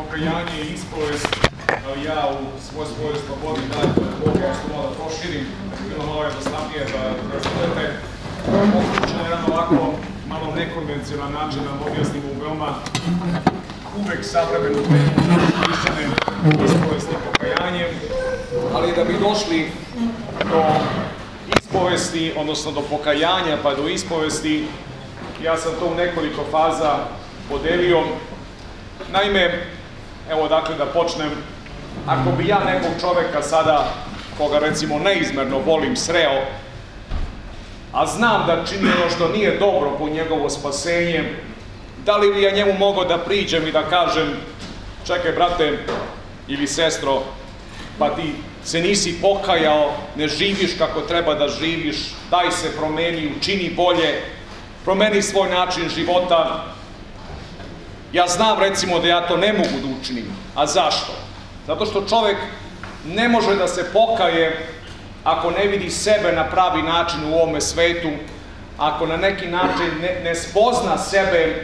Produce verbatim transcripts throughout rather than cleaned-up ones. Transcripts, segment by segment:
pokajanje i ispovest, ja u svoj svojoj slobodi dajem Boga, ja što malo da proširim, bilo malo jednostavnije da razumete. Moguće na jedan ovako malo nekonvencionalan način da objasnimo u veoma uvek savremenu temu hrišćane ispovesti i pokajanje, ali da bi došli do ispovesti, odnosno do pokajanja pa do ispovesti, ja sam to u nekoliko faza podelio. Naime, evo dakle da počnem, ako bi ja nekog čoveka sada, koga recimo neizmerno volim, sreo, a znam da čini ono što nije dobro po njegovo spasenje, da li bi ja njemu mogao da priđem i da kažem, čekaj brate ili sestro, pa ti se nisi pokajao, ne živiš kako treba da živiš, daj se promeni, učini bolje, promeni svoj način života. Ja znam recimo da ja to ne mogu da učinim. A zašto? Zato što čovek ne može da se pokaje ako ne vidi sebe na pravi način u ovome svetu, ako na neki način ne, ne spozna sebe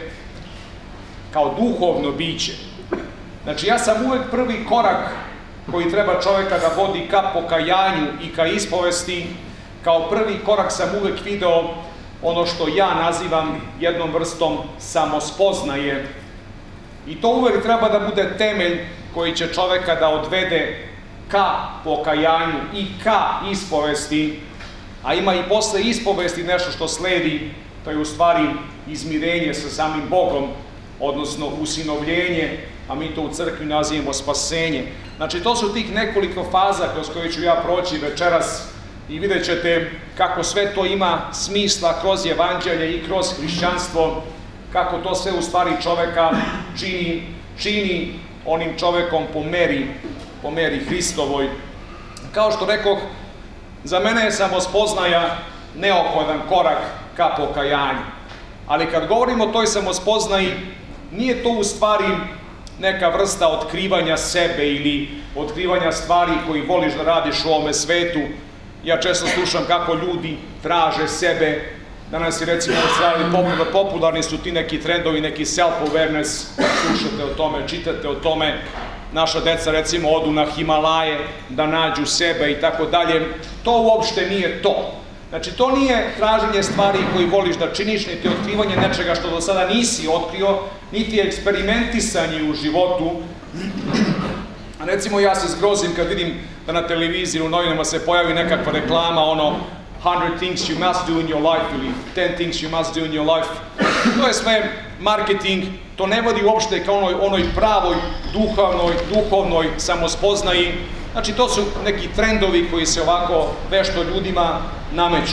kao duhovno biće. Znači ja sam uvek prvi korak koji treba čoveka da vodi ka pokajanju i ka ispovesti, kao prvi korak sam uvek video ono što ja nazivam jednom vrstom samospoznaje. I to uvek treba da bude temelj koji će čoveka da odvede ka pokajanju i ka ispovesti, a ima i posle ispovesti nešto što sledi, to je u stvari izmirenje sa samim Bogom, odnosno usinovljenje, a mi to u crkvi nazivamo spasenje. Znači to su tih nekoliko faza kroz koje ću ja proći večeras i vidjet ćete kako sve to ima smisla kroz evanđelje i kroz hrišćanstvo, kako to sve u stvari čoveka čini, čini onim čovekom po meri, po meri Hristovoj. Kao što rekoh, za mene je samospoznaja neophodan korak ka pokajanju. Ali kad govorimo o toj samospoznaji, nije to u stvari neka vrsta otkrivanja sebe ili otkrivanja stvari koji voliš da radiš u ovome svetu. Ja često slušam kako ljudi traže sebe. Danas je recimo popularni su ti neki trendovi, neki self-awareness, slušate o tome, čitate o tome. Naša deca recimo odu na Himalaje da nađu sebe i tako dalje. To uopšte nije to. Znači to nije traženje stvari koji voliš da činiš, niti otkrivanje nečega što do sada nisi otkrio, niti eksperimentisanje u životu. Recimo ja se zgrozim kad vidim da na televiziji u novinama se pojavi nekakva reklama, ono hundred things you must do in your life ili ten things you must do in your life. To je sve marketing, to ne vodi uopšte ka onoj, onoj pravoj duhovnoj, duhovnoj samospoznaji. Znači to su neki trendovi koji se ovako vešto ljudima nameću.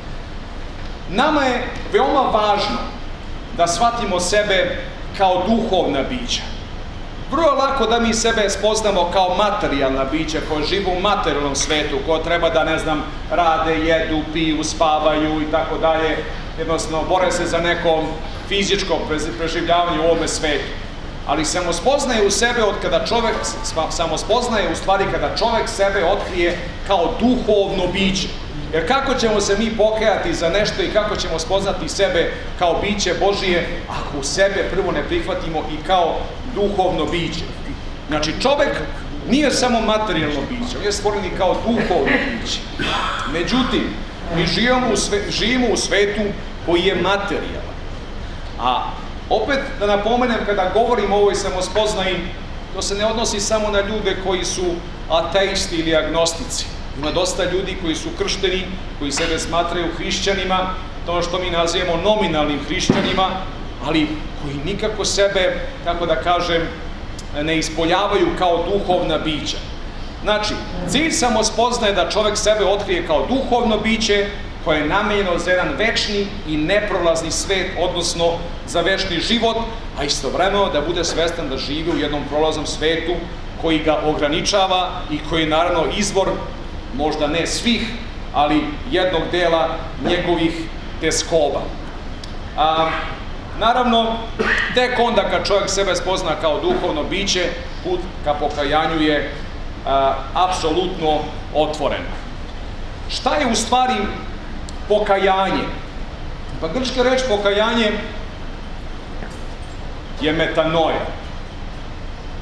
Nama je veoma važno da shvatimo sebe kao duhovna bića. Vrlo je lako da mi sebe spoznamo kao materijalna bića koja žive u materijalnom svetu, koja treba da, ne znam, rade, jedu, piju, spavaju i tako dalje. Jednostavno, bore se za neko fizičko preživljavanje u ovome svetu. Ali samospoznaje u sebe od kada čovek, samospoznaje u stvari kada čovek sebe otkrije kao duhovno biće. Jer kako ćemo se mi pokajati za nešto i kako ćemo spoznati sebe kao biće Božije ako u sebe prvo ne prihvatimo i kao duhovno biće. Znači čovek nije samo materijalno biće, on je stvoren i kao duhovno biće. Međutim, mi živimo u, sve, živimo u svetu koji je materijalan. A opet da napomenem, kada govorim o ovoj samospoznaji, to se ne odnosi samo na ljude koji su ateisti ili agnostici. Ima dosta ljudi koji su kršteni, koji sebe smatraju hrišćanima, to što mi nazivamo nominalnim hrišćanima, ali koji nikako sebe, kako da kažem, ne ispoljavaju kao duhovna bića. Znači, cilj samospoznaje da čovek sebe otkrije kao duhovno biće koje je namenjeno za jedan večni i neprolazni svet, odnosno za večni život, a istovremeno da bude svestan da živi u jednom prolaznom svetu koji ga ograničava i koji je naravno izvor, možda ne svih, ali jednog dela njegovih teskoba. A, naravno, tek onda kad čovjek sebe spozna kao duhovno biće, put ka pokajanju je a, apsolutno otvoren. Šta je u stvari pokajanje? Pa grčka reč pokajanje je metanoja.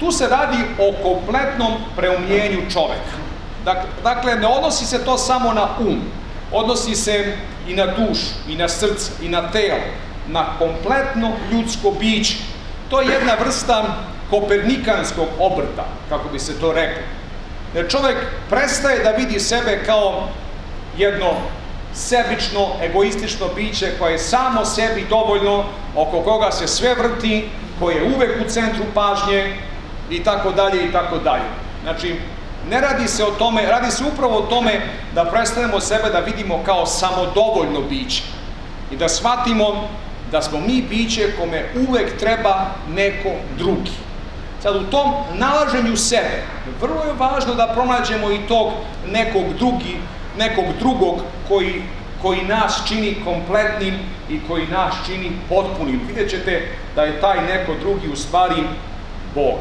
tu se radi o kompletnom preumljenju čoveka. Dakle, ne odnosi se to samo na um, odnosi se i na dušu, i na srce, i na telo, na kompletno ljudsko biće. To je jedna vrsta kopernikanskog obrta, kako bi se to reklo. Jer čovek prestaje da vidi sebe kao jedno sebično, egoistično biće koje je samo sebi dovoljno, oko koga se sve vrti, koje je uvek u centru pažnje i tako dalje i tako dalje. Znači, ne radi se o tome, radi se upravo o tome da prestanemo sebe da vidimo kao samodovoljno biće i da shvatimo da smo mi biće kome uvek treba neko drugi. Sad, u tom nalaženju sebe, vrlo je važno da pronađemo i tog nekog drugi, nekog drugog koji, koji nas čini kompletnim i koji nas čini potpunim. Vidjet ćete da je taj neko drugi u stvari Bog.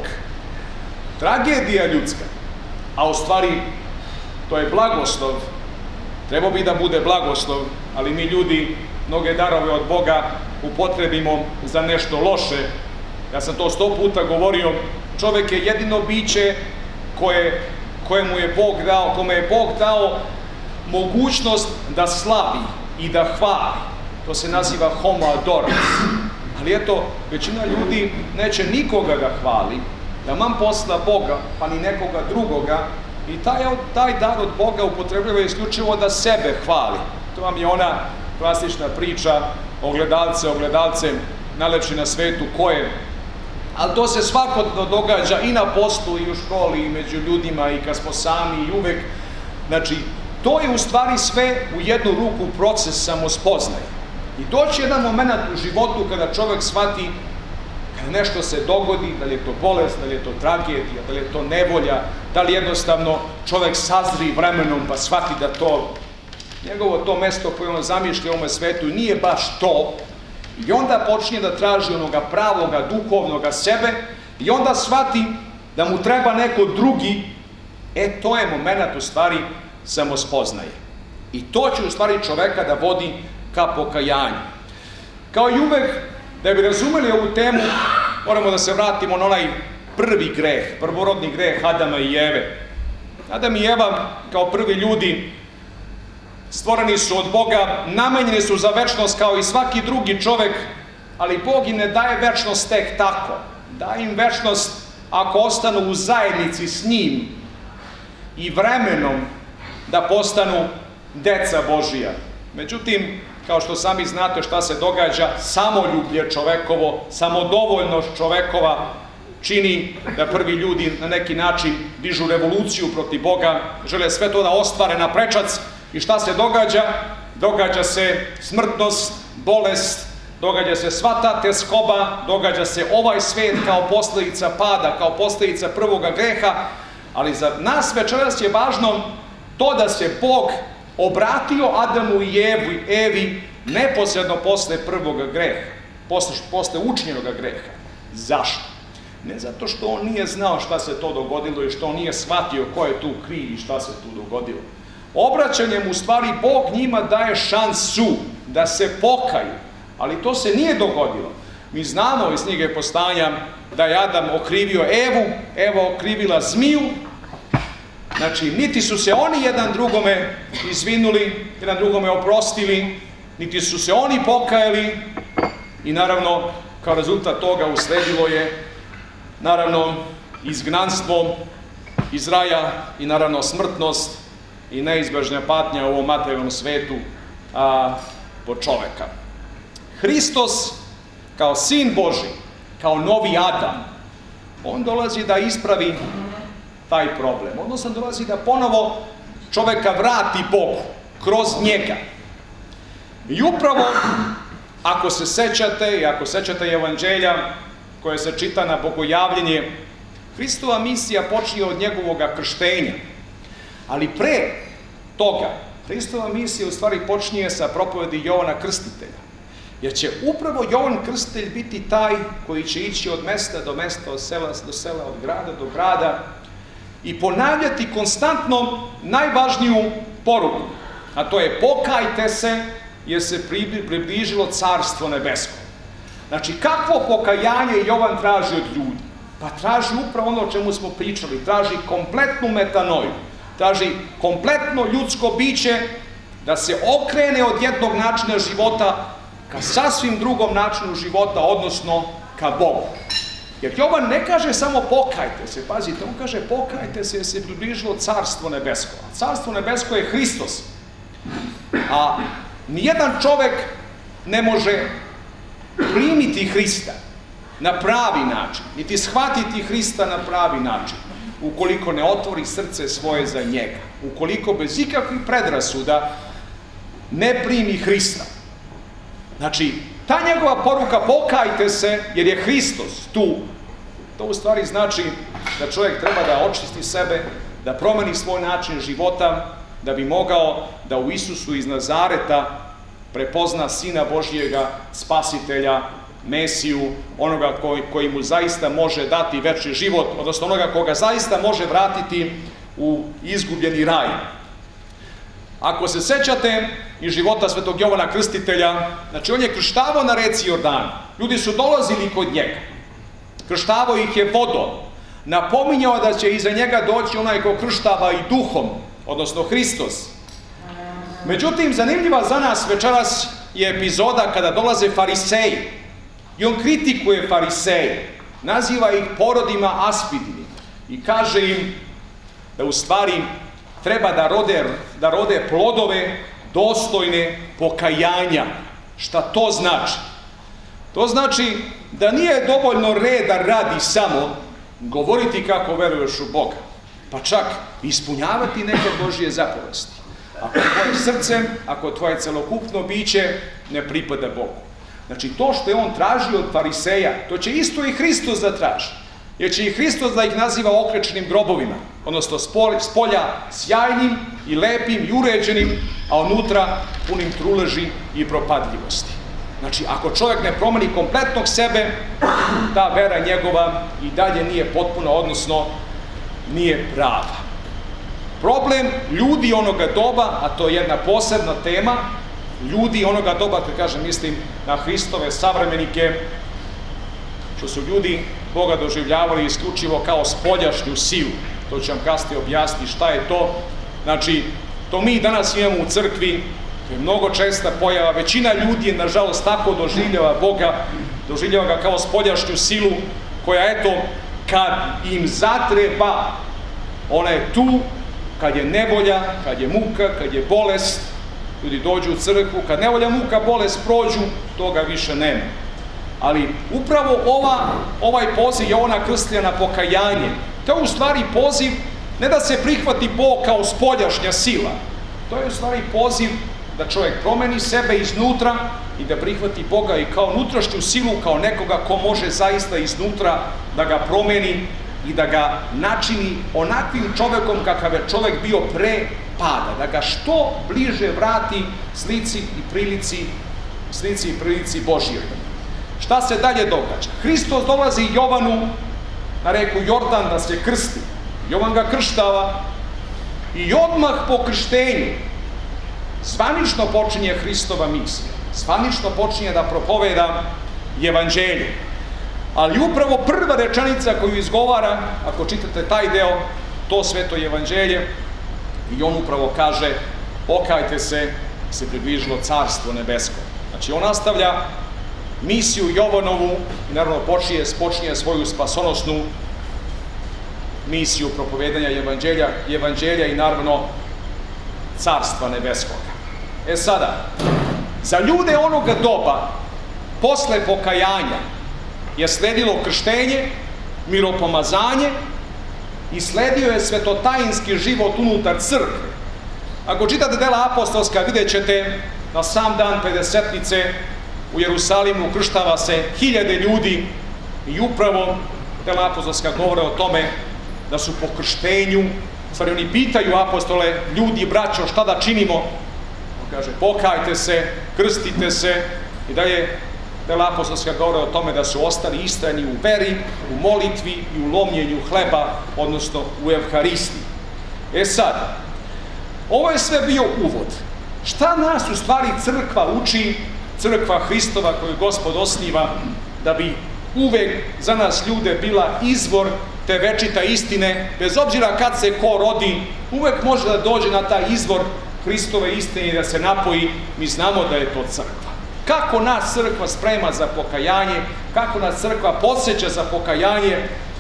Tragedija ljudska, a u stvari to je blagoslov, trebao bi da bude blagoslov, ali mi ljudi mnoge darove od Boga upotrebimo za nešto loše. Ja sam to sto puta govorio, čovek je jedino biće koje, kojemu je Bog dao, kome je Bog dao mogućnost da slavi i da hvali. To se naziva homo adoramus. Ali eto, većina ljudi neće nikoga da hvali, da man posla Boga, pa ni nekoga drugoga, i taj, taj dar od Boga upotrebljava isključivo da sebe hvali. To vam je ona klasična priča, ogledalce, ogledalce, najlepši na svetu, ko je. Ali to se svakodnevno događa i na poslu, i u školi, i među ljudima, i kad smo sami, i uvek. Znači, to je u stvari sve u jednu ruku proces samospoznaje. I doći jedan moment u životu kada čovek shvati, kada nešto se dogodi, da li je to bolest, da li je to tragedija, da li je to nevolja, da li jednostavno čovek sazri vremenom pa shvati da to, njegovo to mesto koje on zamišlja u ovome svetu nije baš to, i onda počinje da traži onoga pravoga, duhovnoga sebe, i onda shvati da mu treba neko drugi, e to je moment u stvari samospoznaje. I to će u stvari čoveka da vodi ka pokajanju. Kao i uvek, da bi razumeli ovu temu, moramo da se vratimo na onaj prvi greh, prvorodni greh Adama i Eve. Adam i Eva, kao prvi ljudi, stvoreni su od Boga, namenjeni su za večnost kao i svaki drugi čovek, ali Bog im ne daje večnost tek tako. Daje im večnost ako ostanu u zajednici s njim i vremenom da postanu deca Božija. Međutim, kao što sami znate šta se događa, samoljublje čovekovo, samodovoljnost čovekova čini da prvi ljudi na neki način dižu revoluciju protiv Boga, žele sve to da ostvare na prečac. I šta se događa? Događa se smrtnost, bolest, događa se sva ta tjeskoba, događa se ovaj svet kao posljedica pada, kao posljedica prvoga greha, ali za nas večeras je važno to da se Bog obratio Adamu i Evi, Evi neposredno posle prvoga greha, posle, posle učinjenoga greha. Zašto? Ne zato što on nije znao šta se to dogodilo i što on nije shvatio ko je tu kriv i šta se tu dogodilo. Obraćanjem u stvari Bog njima daje šansu da se pokaju, ali to se nije dogodilo. Mi znamo iz knjige Postanja da je Adam okrivio Evu, Eva okrivila zmiju. Znači, niti su se oni jedan drugome izvinuli, jedan drugome oprostili, niti su se oni pokajali i naravno, kao rezultat toga usledilo je, naravno, izgnanstvo iz raja i naravno smrtnost i neizbežna patnja u ovom materijalnom svetu a, po čoveka. Hristos, kao sin Božji, kao novi Adam, on dolazi da ispravi taj problem. Odnosno dolazi da ponovo čoveka vrati Bogu, kroz njega. I upravo, ako se sećate, i ako sećate evanđelja koje se čita na bogojavljenje, Hristova misija počinje od njegovog krštenja. Ali pre toga, Hristova misija u stvari počinje sa propovedi Jovana Krstitelja. Jer će upravo Jovan Krstitelj biti taj koji će ići od mesta do mesta, od sela do sela, od grada do grada i ponavljati konstantno najvažniju poruku, a to je pokajte se jer se približilo carstvo nebesko. Znači, kakvo pokajanje Jovan traži od ljudi? Pa traži upravo ono o čemu smo pričali, traži kompletnu metanoju, traži kompletno ljudsko biće da se okrene od jednog načina života ka sasvim drugom načinu života, odnosno ka Bogu. Jer Jovan ne kaže samo pokajte se, pazite, on kaže pokajte se jer se približilo Carstvo nebesko. Carstvo nebesko je Hristos. A nijedan čovek ne može primiti Hrista na pravi način, niti shvatiti Hrista na pravi način, ukoliko ne otvori srce svoje za njega, ukoliko bez ikakvih predrasuda ne primi Hrista. Znači, ta njegova poruka pokajte se jer je Hristos tu, to u stvari znači da čovjek treba da očisti sebe, da promeni svoj način života, da bi mogao da u Isusu iz Nazareta prepozna Sina Božjega, Spasitelja, Mesiju, onoga koji, koji mu zaista može dati večni život, odnosno onoga koga zaista može vratiti u izgubljeni raj. Ako se sećate iz života svetog Jovana Krstitelja, znači on je krštavao na reci Jordan. Ljudi su dolazili kod njega. Krštavao ih je vodom. Napominjao da će iza njega doći onaj ko krštava i duhom, odnosno Hristos. Međutim, zanimljiva za nas večeras je epizoda kada dolaze fariseji. I on kritikuje fariseje, naziva ih porodima aspidinim i kaže im da u stvari treba da rode, da rode plodove dostojne pokajanja. Šta to znači? To znači da nije dovoljno reda radi samo govoriti kako veruješ u Boga, pa čak ispunjavati neke Božje zapovesti. Ako tvoje srce, ako tvoje celokupno biće ne pripada Bogu. Znači, to što je on tražio od fariseja, to će isto i Hristos da traži. Jer će i Hristos da ih naziva okrečenim grobovima, odnosno s polja sjajnim i lepim i uređenim, a unutra punim truleži i propadljivosti. Znači, ako čovjek ne promeni kompletnog sebe, ta vera njegova i dalje nije potpuna, odnosno nije prava. Problem ljudi onoga doba, a to je jedna posebna tema, ljudi onoga doba, kad kažem, mislim na Hristove savremenike, što su ljudi Boga doživljavali isključivo kao spoljašnju silu. To ću vam kasnije objasniti šta je to. Znači, to mi danas imamo u crkvi, to je mnogo česta pojava. Većina ljudi je, nažalost, tako doživljava Boga, doživljava ga kao spoljašnju silu, koja, eto, kad im zatreba, ona je tu, kad je nevolja, kad je muka, kad je bolest, ljudi dođu u crkvu, kad nevolja, muka, bolest prođu, toga više nema. Ali upravo ova, ovaj poziv Jovana Krstitelja na pokajanje, to je u stvari poziv ne da se prihvati Bog kao spoljašnja sila, to je u stvari poziv da čovjek promeni sebe iznutra i da prihvati Boga i kao unutrašnju silu, kao nekoga ko može zaista iznutra da ga promeni i da ga načini onakvim čovjekom kakav je čovjek bio pre pada, da ga što bliže vrati slici i prilici, slici i prilici Božjoj. Šta se dalje događa? Hristos dolazi Jovanu na reku Jordan da se krsti. Jovan ga krštava i odmah po krštenju zvanično počinje Hristova misija. Zvanično počinje da propoveda evanđelje. Ali upravo prva rečenica koju izgovara, ako čitate taj deo, to sveto evanđelje, i on upravo kaže pokajte se, se približilo Carstvo nebesko. Znači on nastavlja misiju Jovanovu i naravno počinje, počinje svoju spasonosnu misiju propovedanja evanđelja, evanđelja i naravno Carstva nebeskoga. E sada, za ljude onoga doba, posle pokajanja, je sledilo krštenje, miropomazanje i sledio je svetotajinski život unutar crkve. Ako čitate dela apostolska, vidjet ćete na sam dan Pedesetnice u Jerusalimu krštava se hiljade ljudi i upravo dela apostolska govore o tome da su po krštenju, stvari oni pitaju apostole, ljudi, braćo, šta da činimo? On kaže, pokajte se, krstite se i da je dela apostolska govore o tome da su ostali istrajni u veri, u molitvi i u lomljenju hleba, odnosno u Evharistiji. E sad, ovo je sve bio uvod. Šta nas u stvari crkva uči, crkva Hristova koju Gospod osniva, da bi uvek za nas ljude bila izvor te večita istine, bez obzira kad se ko rodi, uvek može da dođe na taj izvor Hristove istine i da se napoji, mi znamo da je to crkva. Kako nas crkva sprema za pokajanje, kako nas crkva podsjeća za pokajanje,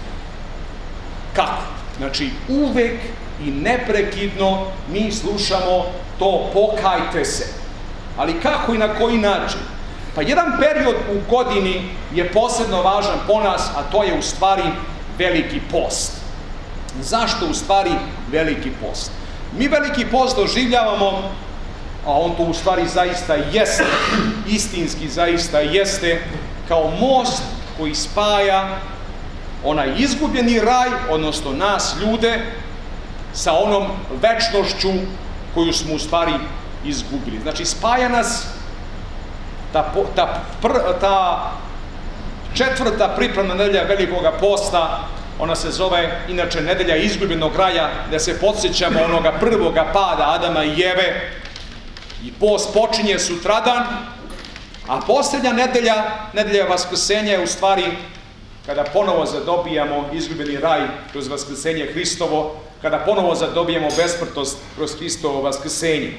kako? Znači, uvek i neprekidno mi slušamo to pokajte se. Ali kako i na koji način? Pa jedan period u godini je posebno važan po nas, a to je u stvari Veliki post. Zašto u stvari Veliki post? Mi Veliki post doživljavamo, a on to u stvari zaista jeste, istinski zaista jeste, kao most koji spaja onaj izgubljeni raj, odnosno nas ljude, sa onom večnošću koju smo u stvari izgubili. Znači, spaja nas ta, ta, pr, ta četvrta pripremna nedelja Velikoga posta, ona se zove, inače, nedelja izgubljenog raja, da se podsjećamo onoga prvoga pada Adama i Jeve, i post počinje sutradan, a posljednja nedelja, nedelja Vaskrsenja je u stvari kada ponovo zadobijamo izgubljeni raj kroz Vaskrsenje Hristovo, kada ponovo zadobijemo besmrtnost kroz Hristovo Vaskrsenje.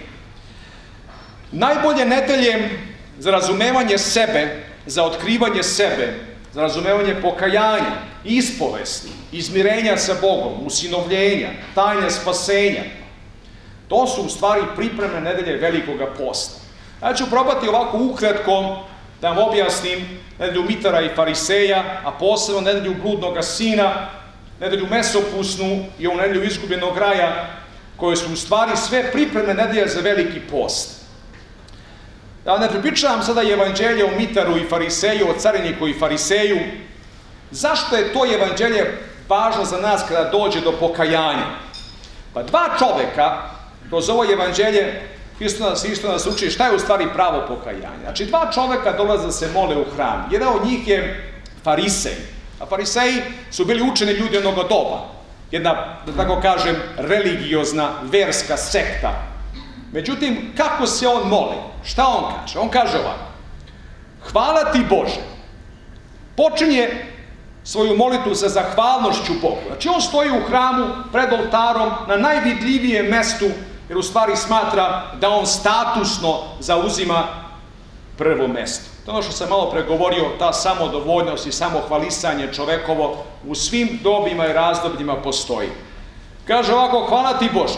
Najbolje nedelje za razumevanje sebe, za otkrivanje sebe, za razumevanje pokajanja, ispovesti, izmirenja sa Bogom, usinovljenja, tajne spasenja, to su u stvari pripremne nedelje Velikoga posta. Ja ću probati ovako ukratko da vam objasnim nedelju Mitara i Fariseja, a posebno nedelju bludnoga sina, nedelju mesopusnu i ovu nedelju izgubljenog raja, koje su u stvari sve pripremne nedelje za Veliki post. Da ne pripričavam sada evanđelje o Mitaru i Fariseju, o cariniku i Fariseju. Zašto je to evanđelje važno za nas kada dođe do pokajanja? Pa dva čoveka, kroz ovo evanđelje, Hristo nas, Hristo nas uči šta je u stvari pravo pokajanje. Znači, dva čoveka dolaze da se mole u hram. Jedan od njih je Farisej. A Fariseji su bili učeni ljudi onog doba. Jedna, da tako kažem, religiozna, verska sekta. Međutim, kako se on moli? Šta on kaže? On kaže ovako: hvala ti Bože. Počinje svoju molitvu sa zahvalnošću Bogu. Znači, on stoji u hramu pred oltarom na najvidljivijem mestu, jer u stvari smatra da on statusno zauzima prvo mesto. To je ono što sam malo pregovorio, ta samodovoljnost i samohvalisanje čovekovo u svim dobima i razdobljima postoji. Kaže ovako: hvala ti Bože.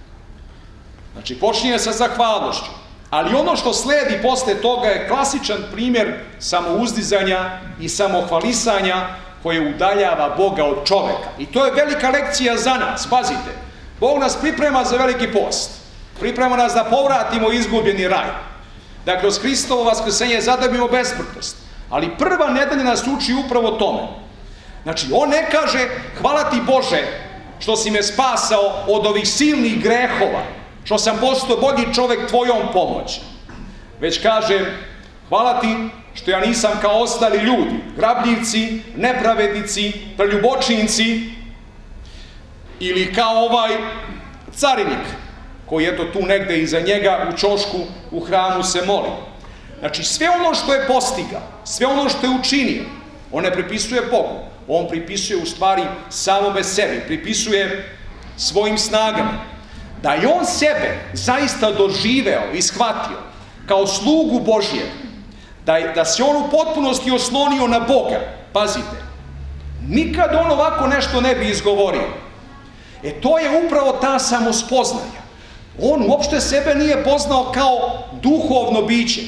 Znači, počinje sa zahvalnošću. Ali ono što sledi posle toga je klasičan primjer samouzdizanja i samohvalisanja koje udaljava Boga od čoveka. I to je velika lekcija za nas. Pazite, Bog nas priprema za Veliki post. Priprema nas da povratimo izgubljeni raj. Da kroz Hristovo vaskrsenje zadobijemo besmrtnost. Ali prva nedelja nas uči upravo tome. Znači, on ne kaže hvala ti Bože što si me spasao od ovih silnih grehova, što sam postao bolji čovek tvojom pomoći. Već kaže hvala ti što ja nisam kao ostali ljudi, grabljivci, nepravednici, preljubočinci, ili kao ovaj carinik, koji je to tu negde iza njega u ćošku u hramu se moli. Znači, sve ono što je postigao, sve ono što je učinio, on ne pripisuje Bogu, on pripisuje u stvari samome sebi, pripisuje svojim snagama. Da je on sebe zaista doživeo i shvatio kao slugu Božijeg, da, da se on u potpunosti oslonio na Boga, pazite, nikad on ovako nešto ne bi izgovorio. E to je upravo ta samospoznaja. On uopšte sebe nije poznao kao duhovno biće.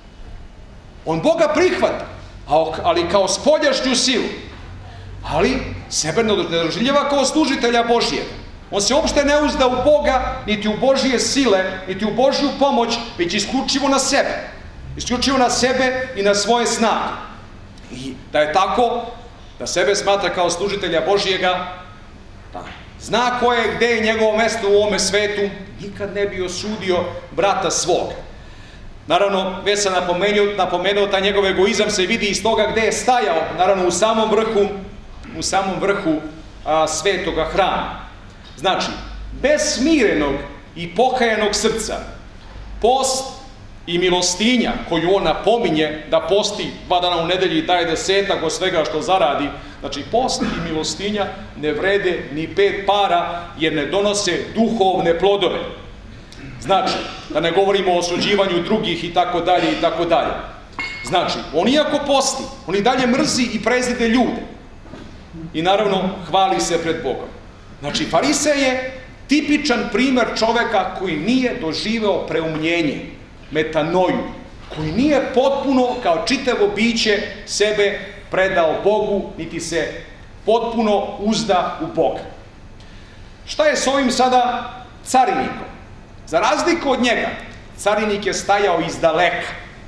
On Boga prihvata, ali kao spoljašnju silu. Ali sebe ne doživljava kao služitelja Božijega. On se uopšte ne uzda u Boga, niti u Božije sile, niti u Božju pomoć, već isključivo na sebe. Isključivo na sebe i na svoje snage. I da je tako, da sebe smatra kao služitelja Božijega, da zna ko je, gde je njegovo mesto u ovome svetu, nikad ne bi osudio brata svoga. Naravno, već sam napomenuo, napomenuo taj njegov egoizam se vidi iz toga gde je stajao, naravno u samom vrhu, u samom vrhu a, svetoga hrama. Znači, bez smirenog i pokajanog srca, post i milostinja koju on napominje da posti dva dana u nedelji i daje desetak od svega što zaradi, znači post i milostinja ne vrede ni pet para jer ne donose duhovne plodove. Znači, da ne govorimo o osuđivanju drugih i tako dalje i tako dalje. Znači, on iako posti, on i dalje mrzi i prezire ljude. I naravno, hvali se pred Bogom. Znači, farisej je tipičan primer čoveka koji nije doživeo preumljenje, metanoju, koji nije potpuno kao čitavo biće sebe predao Bogu, niti se potpuno uzda u Boga. Šta je s ovim sada carinikom? Za razliku od njega, carinik je stajao iz daleka.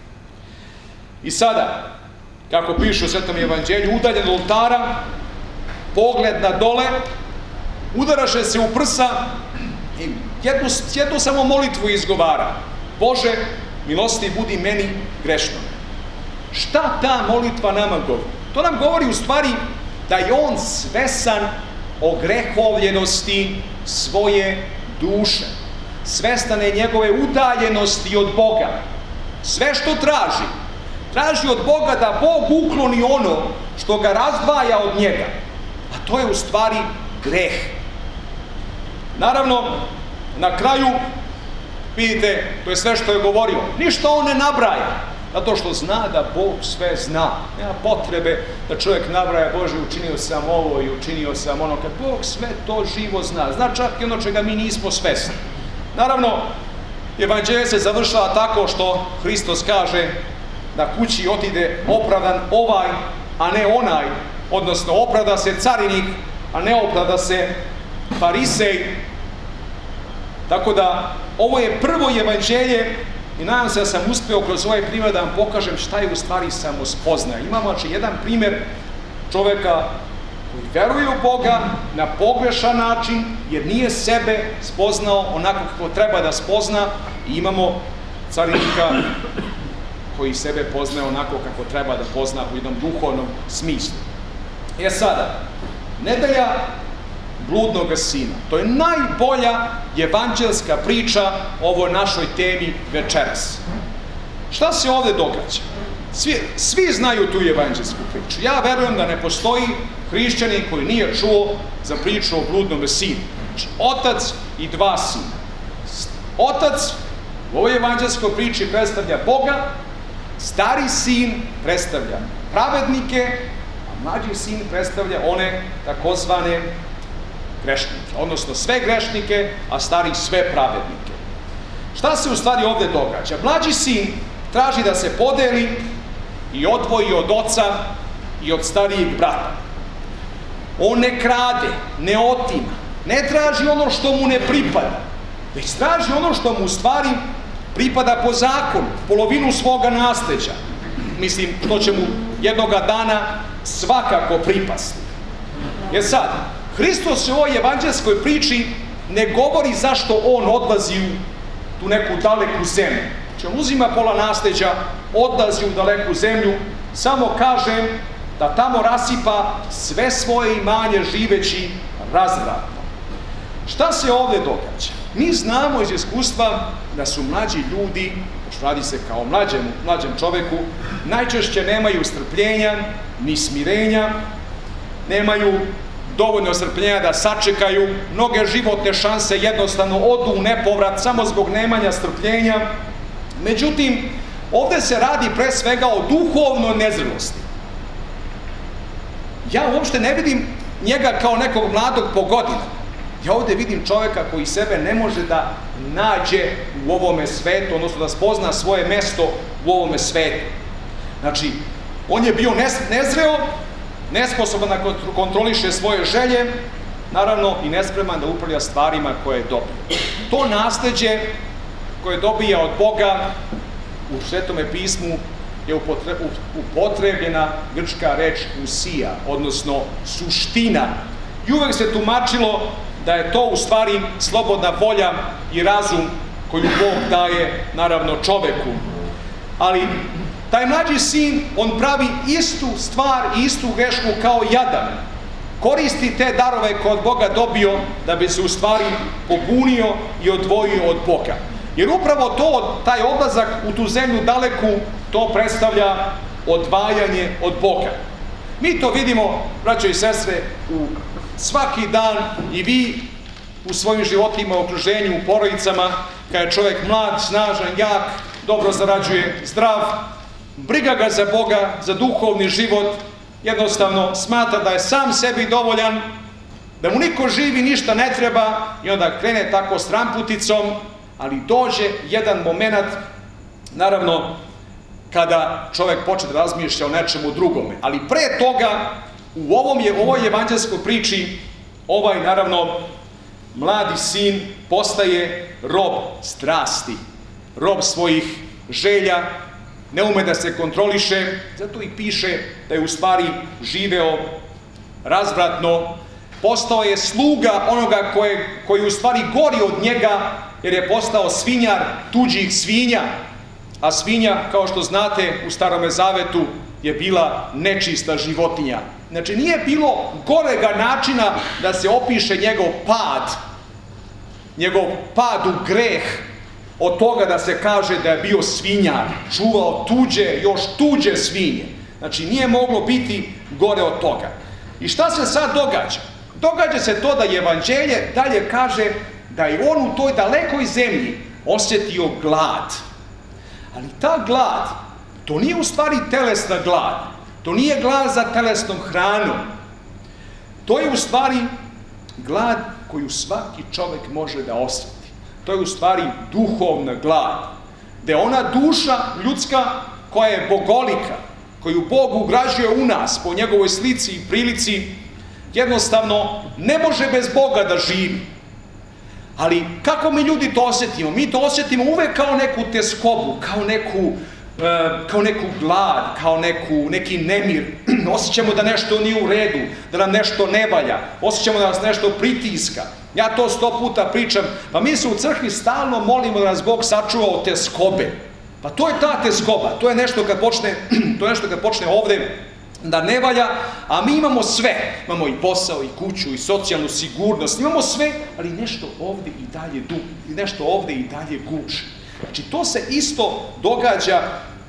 I sada, kako piše u Svetom evanđelju, udaljen od oltara, pogled na dole, udaraše se u prsa i jednu, jednu samo molitvu izgovara. Bože, milosti budi meni grešnom. Šta ta molitva nama govori? To nam govori u stvari da je on svesan o grehovljenosti svoje duše. Svestan je njegove udaljenosti od Boga. Sve što traži, traži od Boga da Bog ukloni ono što ga razdvaja od njega. A to je u stvari greh. Naravno, na kraju, vidite, to je sve što je govorio. Ništa on ne nabraja, zato što zna da Bog sve zna. Nema potrebe da čovjek nabraja, Bože, učinio sam ovo i učinio sam ono, kad Bog sve to živo zna. Zna čak i ono čega mi nismo svesni. Naravno, evanđelje se završava tako što Hristos kaže da kući otide opravdan ovaj, a ne onaj, odnosno opravda se carinik, a ne opravda se farisej. Tako da, ovo je prvo evanđelje i nadam se da sam uspeo kroz ovaj primjer da vam pokažem šta je u stvari samospoznaja. Imamo znači jedan primjer čoveka koji veruje u Boga na pogrešan način jer nije sebe spoznao onako kako treba da spozna i imamo carinika koji sebe poznaje onako kako treba da pozna u jednom duhovnom smislu. E sada, nedelja bludnog sina. To je najbolja evanđelska priča o ovoj našoj temi večeras. Šta se ovdje događa? Svi, svi znaju tu evanđelsku priču. Ja verujem da ne postoji hrišćanin koji nije čuo za priču o bludnom sinu. Znači, otac i dva sina. Otac u ovoj evanđelskoj priči predstavlja Boga, stari sin predstavlja pravednike, a mlađi sin predstavlja one takozvane grešnike, odnosno sve grešnike, a stari sve pravednike. Šta se u stvari ovdje događa? Mlađi sin traži da se podeli i odvoji od oca i od starijeg brata. On ne krade, ne otima, ne traži ono što mu ne pripada, već traži ono što mu u stvari pripada po zakonu, polovinu svoga nasleđa. Mislim, što će mu jednoga dana svakako pripasti. Jer sad, Hristos u ovoj evanđelskoj priči ne govori zašto on odlazi u tu neku daleku zemlju. Znači, on uzima pola nasleđa, odlazi u daleku zemlju, samo kaže da tamo rasipa sve svoje imanje živeći razvratno. Šta se ovdje događa? Mi znamo iz iskustva da su mlađi ljudi, pošto radi se kao mlađem, mlađem čoveku, najčešće nemaju strpljenja, ni smirenja, nemaju dovoljno strpljenja da sačekaju, mnoge životne šanse jednostavno odu u nepovrat samo zbog nemanja strpljenja. Međutim, ovdje se radi pre svega o duhovnoj nezrelosti. Ja uopšte ne vidim njega kao nekog mladog po godinama. Ja ovdje vidim čovjeka koji sebe ne može da nađe u ovome svetu, odnosno da spozna svoje mesto u ovome svetu. Znači, on je bio nezreo, nesposoban da kontroliše svoje želje, naravno i nespreman da upravlja stvarima koje je dobio. To nasleđe koje dobija od Boga u Svetome pismu je upotrebljena grčka reč usija, odnosno suština. I uvek se tumačilo da je to u stvari slobodna volja i razum koju Bog daje, naravno, čoveku. Ali taj mlađi sin, on pravi istu stvar i istu grešku kao jadan. Koristi te darove koje od Boga dobio da bi se u stvari pobunio i odvojio od Boga. Jer upravo to, taj odlazak u tu zemlju daleku, to predstavlja odvajanje od Boga. Mi to vidimo, braćo i sestre, u svaki dan i vi u svojim životima, u okruženju, u porodicama, kada je čovjek mlad, snažan, jak, dobro zarađuje, zdrav, briga ga za Boga, za duhovni život, jednostavno smatra da je sam sebi dovoljan, da mu niko živi ništa ne treba i onda krene tako s ramputicom, ali dođe jedan moment, naravno, kada čovjek počne da razmišlja o nečemu drugome. Ali pre toga, u ovom je, u ovoj evanđelskoj priči, ovaj, naravno, mladi sin postaje rob strasti, rob svojih želja, ne ume da se kontroliše, zato i piše da je u stvari živeo razvratno, postao je sluga onoga koje, koji u stvari gori od njega, jer je postao svinjar tuđih svinja, a svinja, kao što znate, u Starome Zavetu je bila nečista životinja. Znači, nije bilo gorega načina da se opiše njegov pad, njegov pad u greh, od toga da se kaže da je bio svinjar, čuvao tuđe, još tuđe svinje. Znači, nije moglo biti gore od toga. I šta se sad događa? Događa se to da evanđelje dalje kaže da je on u toj dalekoj zemlji osjetio glad. Ali ta glad, to nije u stvari telesna glad, to nije glad za telesnom hranom. To je u stvari glad koju svaki čovjek može da osjeti. To je u stvari duhovna glad, gde ona duša ljudska koja je bogolika, koju Bog ugrađuje u nas po njegovoj slici i prilici, jednostavno ne može bez Boga da živi. Ali kako mi ljudi to osjetimo? Mi to osjetimo uvek kao neku teskobu, kao neku, e, kao neku glad, kao neku, neki nemir. Osjećamo da nešto nije u redu, da nam nešto ne valja, osjećamo da nas nešto pritiska. Ja to sto puta pričam, pa mi se u crkvi stalno molimo da nas Bog sačuva od teskobe. Pa to je ta teskoba, to je nešto kad počne, to je nešto kad počne ovde da ne valja, a mi imamo sve. Imamo i posao, i kuću, i socijalnu sigurnost, imamo sve, ali nešto ovde i dalje du, nešto ovde i dalje guši. Znači, to se isto događa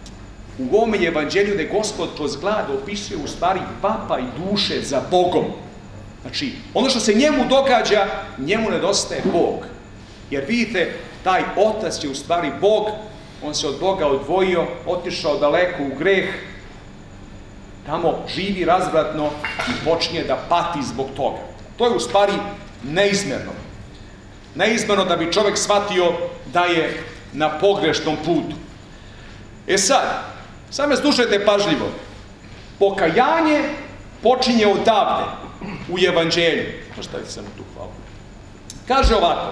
u ovome evanđelju gde Gospod kroz glad opisuje u stvari vapaj duše za Bogom. Znači, ono što se njemu događa, njemu nedostaje Bog. Jer vidite, taj otac je u stvari Bog, on se od Boga odvojio, otišao daleko u greh, tamo živi razvratno i počinje da pati zbog toga. To je u stvari neizmerno. Neizmerno da bi čovjek shvatio da je na pogrešnom putu. E sad, sad me slušajte pažljivo. Pokajanje počinje odavde u evanđelju. Stavite samo tu, hvala. Kaže ovako.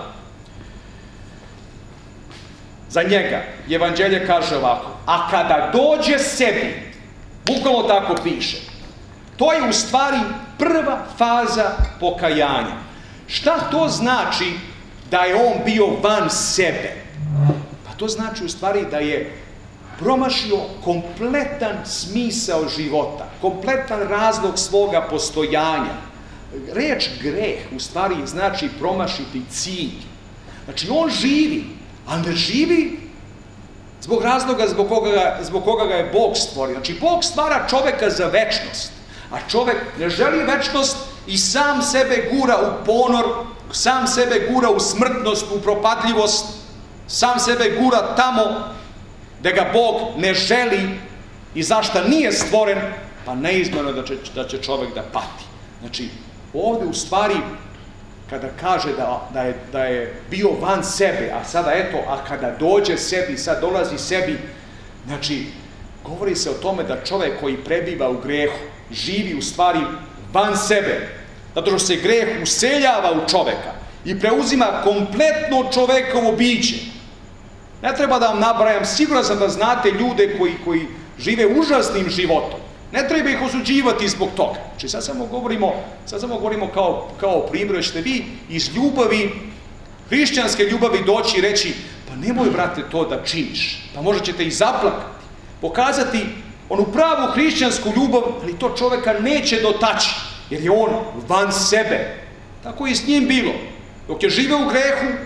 Za njega evanđelje kaže ovako. A kada dođe sebi, bukvalno tako piše, to je u stvari prva faza pokajanja. Šta to znači da je on bio van sebe? Pa to znači u stvari da je promašio kompletan smisao života, kompletan razlog svoga postojanja. Reč greh u stvari znači promašiti cilj. Znači on živi, ali ne živi zbog razloga zbog koga, zbog koga ga je Bog stvorio. Znači Bog stvara čoveka za večnost, a čovek ne želi večnost i sam sebe gura u ponor, sam sebe gura u smrtnost, u propadljivost, sam sebe gura tamo da ga Bog ne želi i zašta nije stvoren, pa neizmjerno da će, da će čovek da pati. Znači, ovde u stvari, kada kaže da, da, je, da je bio van sebe, a sada eto, a kada dođe sebi, sad dolazi sebi, znači, govori se o tome da čovek koji prebiva u grehu, živi u stvari van sebe, zato što se greh useljava u čoveka i preuzima kompletno čovekovo biće. Ne treba da vam nabrajam, siguran sam da znate ljude koji, koji žive užasnim životom. Ne treba ih osuđivati zbog toga. Znači sad samo govorimo, sad samo govorimo kao, kao primjer, da ćete vi iz ljubavi, hrišćanske ljubavi doći i reći, pa nemoj, brate, to da činiš. Pa možda ćete i zaplakati, pokazati onu pravu hrišćansku ljubav, ali to čoveka neće dotaći, jer je on van sebe. Tako je i s njim bilo. Dok je živeo u grehu,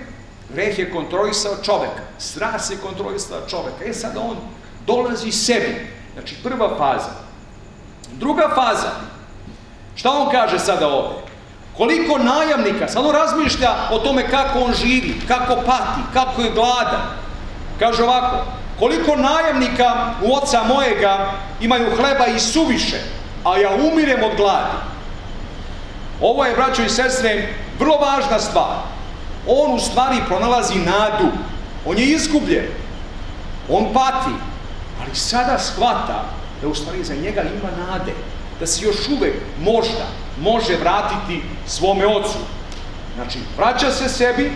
Greh je kontrolisao čoveka, strast je kontrolisao čoveka. E sad on dolazi sebi. Znači prva faza. Druga faza. Šta on kaže sada ovdje? Koliko najamnika, sad on razmišlja o tome kako on živi, kako pati, kako je gladan. Kaže ovako, koliko najamnika u oca mojega imaju hleba i suviše, a ja umirem od gladi. Ovo je, braćo i sestre, vrlo važna stvar. On u stvari pronalazi nadu. On je izgubljen. On pati. Ali sada shvata da u stvari za njega ima nade. Da se još uvek možda može vratiti svome ocu. Znači, vraća se sebi,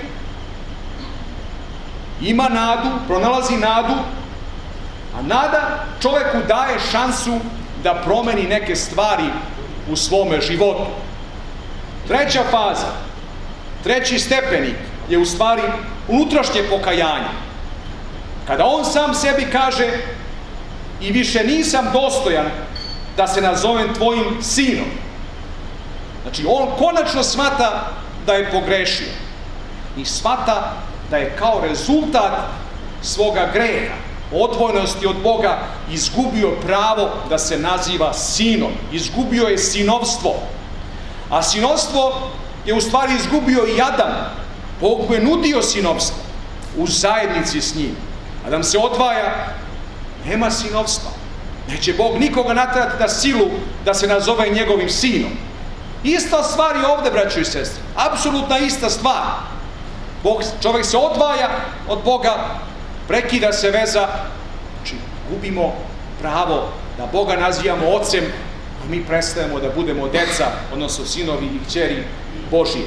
ima nadu, pronalazi nadu, a nada čoveku daje šansu da promeni neke stvari u svome životu. Treća faza, treći stepenik je u stvari unutrašnje pokajanje. Kada on sam sebi kaže i više nisam dostojan da se nazovem tvojim sinom. Znači, on konačno shvata da je pogrešio i shvata da je kao rezultat svoga greha, odvojenosti od Boga, izgubio pravo da se naziva sinom. Izgubio je sinovstvo. A sinovstvo je u stvari izgubio i Adam. Bog mu je nudio sinovstvo u zajednici s njim. Adam se odvaja, nema sinovstva. Neće Bog nikoga naterati na silu da se nazove njegovim sinom. Ista stvar je ovdje, braćo i sestre. Apsolutna ista stvar. Bog, čovjek se odvaja od Boga, prekida se veza, znači gubimo pravo da Boga nazivamo ocem, a mi prestajemo da budemo deca, odnosno sinovi i kćeri Božije.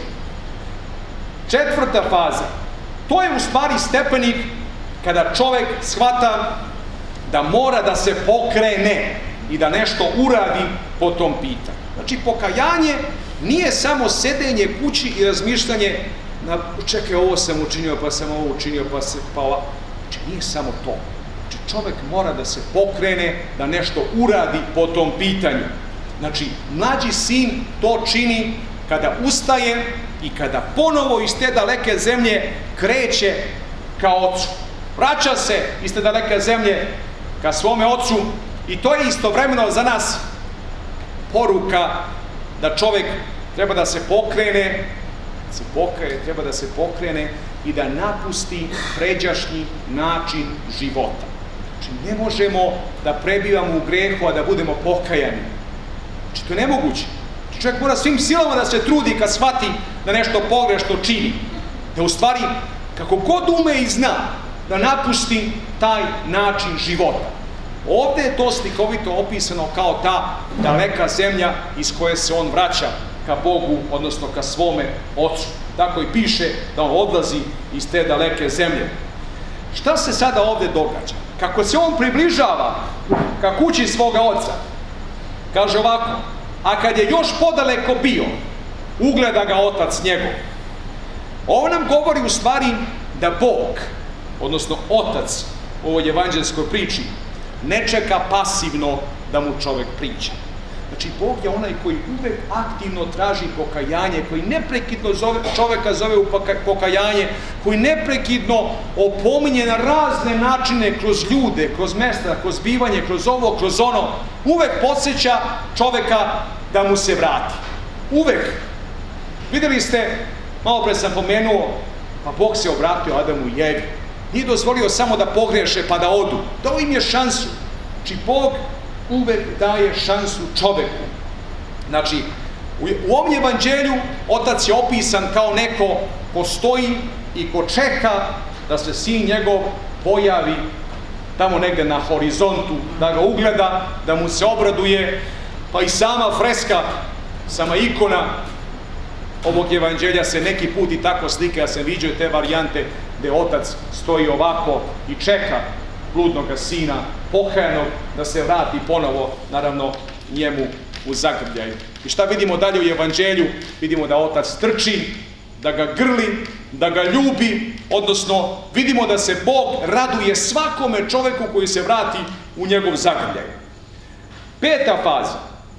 Četvrta faza. To je u stvari stepenik kada čovjek shvata da mora da se pokrene i da nešto uradi po tom pitanju. Znači, pokajanje nije samo sedenje kući i razmišljanje na, čekaj, ovo sam učinio, pa sam ovo učinio, pa se, pa ova. Znači, nije samo to. Znači, čovjek mora da se pokrene, da nešto uradi po tom pitanju. Znači, mlađi sin to čini kada ustaje i kada ponovo iz te daleke zemlje kreće ka ocu. Vraća se iz te daleke zemlje ka svome ocu i to je istovremeno za nas poruka da čovjek treba da se pokrene, se pokrene, treba da se pokrene i da napusti pređašnji način života. Znači, ne možemo da prebivamo u grehu, a da budemo pokajani. Znači, to je nemoguće. Znači, čovjek mora svim silama da se trudi kad shvati da nešto pogrešno čini. Da u stvari, kako god ume i zna, da napusti taj način života. Ovdje je to slikovito opisano kao ta daleka zemlja iz koje se on vraća ka Bogu, odnosno ka svome ocu. Tako i piše da on odlazi iz te daleke zemlje. Šta se sada ovdje događa? Kako se on približava ka kući svoga oca, kaže ovako, a kad je još podaleko bio, ugleda ga otac njegov. Ovo nam govori u stvari da Bog, odnosno otac u ovoj evanđelskoj priči, ne čeka pasivno da mu čovjek priča. Znači, Bog je onaj koji uvek aktivno traži pokajanje, koji neprekidno zove, čovjeka zove u pokajanje, koji neprekidno opominje na razne načine kroz ljude, kroz mesta, kroz bivanje, kroz ovo, kroz ono. Uvek podsjeća čovjeka da mu se vrati. Uvek. Vidjeli ste, malo pre sam pomenuo, pa Bog se obratio Adamu i Evi. Nije dozvolio samo da pogreše pa da odu. Dao im je šansu. Znači, Bog uvek daje šansu čoveku. Znači, u ovom evanđelju otac je opisan kao neko ko stoji i ko čeka da se sin njegov pojavi tamo negde na horizontu, da ga ugleda, da mu se obraduje, pa i sama freska, sama ikona ovog evanđelja se neki put i tako slika, ja sam viđao te varijante gde otac stoji ovako i čeka bludnog sina, pokajanog, da se vrati ponovo, naravno, njemu u zagrljaju. I šta vidimo dalje u evanđelju? Vidimo da otac trči, da ga grli, da ga ljubi, odnosno vidimo da se Bog raduje svakome čoveku koji se vrati u njegov zagrljaj. Peta faza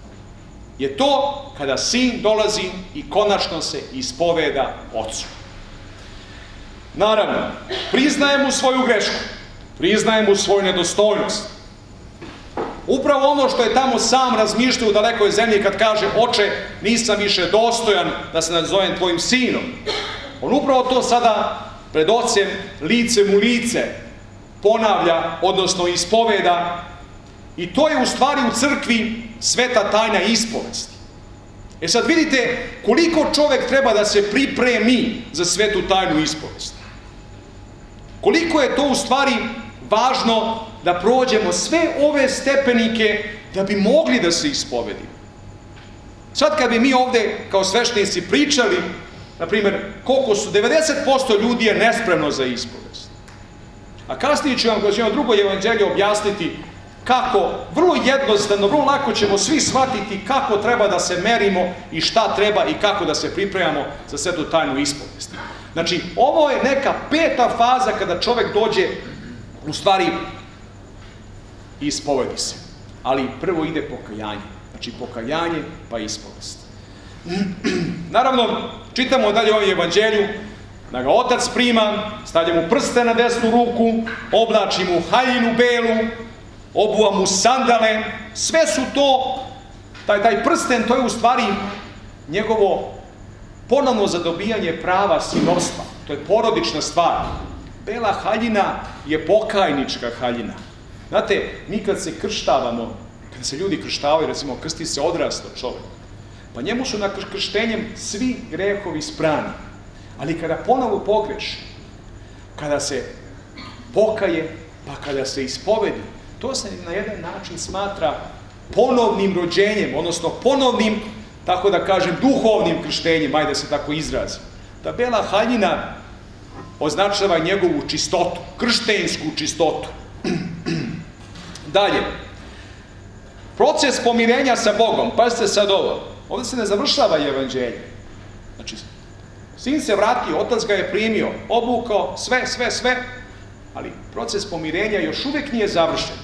je to kada sin dolazi i konačno se ispoveda ocu. Naravno, priznaje mu svoju grešku, priznaje mu svoju nedostojnost. Upravo ono što je tamo sam razmišljao u dalekoj zemlji kad kaže: oče, nisam više dostojan da se nazovem tvojim sinom. On upravo to sada pred ocem, licem u lice, ponavlja, odnosno ispoveda, i to je u stvari u crkvi sveta tajna ispovesti. E sad vidite koliko čovjek treba da se pripremi za svetu tajnu ispovest. Koliko je to u stvari važno da prođemo sve ove stepenike da bi mogli da se ispovedimo. Sad kad bi mi ovdje kao sveštenici pričali, na primjer, koliko su, devedeset posto ljudi je nespremno za ispovest. A kasnije ću vam kroz jedno drugo evanđelje objasniti kako, vrlo jednostavno, vrlo lako ćemo svi shvatiti kako treba da se merimo i šta treba i kako da se pripremamo za svetu tajnu ispovest. Znači, ovo je neka peta faza kada čovjek dođe, u stvari, ispovedi se. Ali prvo ide pokajanje. Znači, pokajanje pa ispovest. Naravno, čitamo dalje u ovom evanđelju da ga otac prima, stavlja mu prste na desnu ruku, oblači mu haljinu belu, obuva mu sandale, sve su to, taj, taj prsten, to je u stvari njegovo ponovno zadobijanje prava sinovstva. To je porodična stvar. Bela haljina je pokajnička haljina. Znate, mi kad se krštavamo, kada se ljudi krštavaju, recimo krsti se odraslo čovjek, pa njemu su na krštenjem svi grehovi sprani. Ali kada ponovo pogreši, kada se pokaje, pa kada se ispovedi, to se na jedan način smatra ponovnim rođenjem, odnosno ponovnim, tako da kažem, duhovnim krštenjem, ajde da se tako izrazi. Ta bela haljina označava njegovu čistotu, krštensku čistotu. Dalje, proces pomirenja sa Bogom, pazite sad ovo, ovdje se ne završava evanđelje. Znači, sin se vratio, otac ga je primio, obukao, sve, sve, sve, ali proces pomirenja još uvijek nije završen.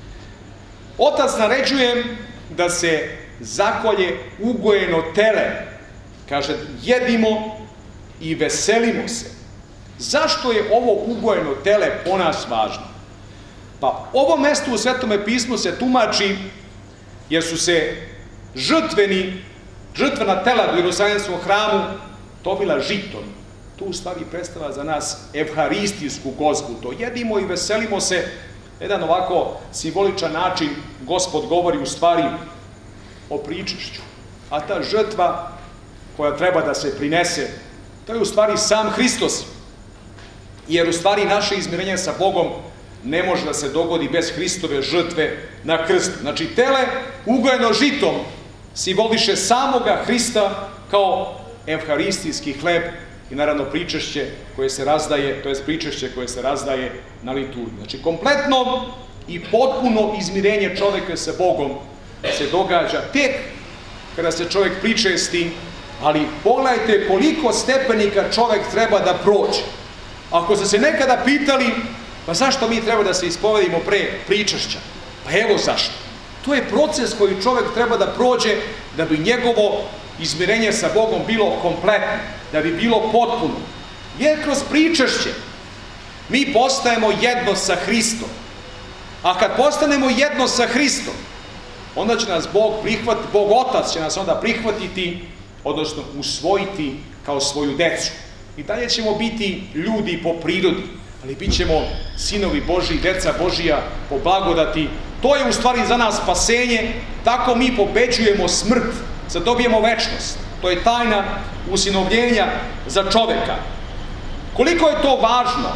Otac naređuje da se zakolje ugojeno tele. Kaže, jedimo i veselimo se. Zašto je ovo ugojeno tele po nas važno? Pa ovo mesto u Svetome pismu se tumači jer su se žrtveni, žrtvena tela u Jerusalimskom hramu topila žitom. Tu u stvari predstavlja za nas evharistijsku gozbu. To jedimo i veselimo se. Jedan ovako simboličan način Gospod govori u stvari o pričešću. A ta žrtva koja treba da se prinese, to je u stvari sam Hristos. Jer u stvari naše izmirenje sa Bogom ne može da se dogodi bez Hristove žrtve na krstu. Znači, tele ugojeno žitom simboliše samoga Hrista kao evharistijski hleb i naravno pričešće koje se razdaje, to je pričešće koje se razdaje na liturgiji. Znači, kompletno i potpuno izmirenje čovjeka sa Bogom se događa tek kada se čovjek pričesti, ali pogledajte koliko stepenika čovjek treba da prođe. Ako ste se nekada pitali, pa zašto mi treba da se ispovedimo pre pričešća? Pa evo zašto. To je proces koji čovjek treba da prođe da bi njegovo izmirenje sa Bogom bilo kompletno, da bi bilo potpuno. Jer kroz pričešće mi postajemo jedno sa Hristom. A kad postanemo jedno sa Hristom, onda će nas Bog prihvatiti, Bog Otac će nas onda prihvatiti, odnosno usvojiti kao svoju decu. I dalje ćemo biti ljudi po prirodi, ali bit ćemo sinovi Božji, deca Božija po blagodati. To je u stvari za nas spasenje, tako mi pobeđujemo smrt, zadobijemo večnost. To je tajna usinovljenja za čoveka. Koliko je to važno?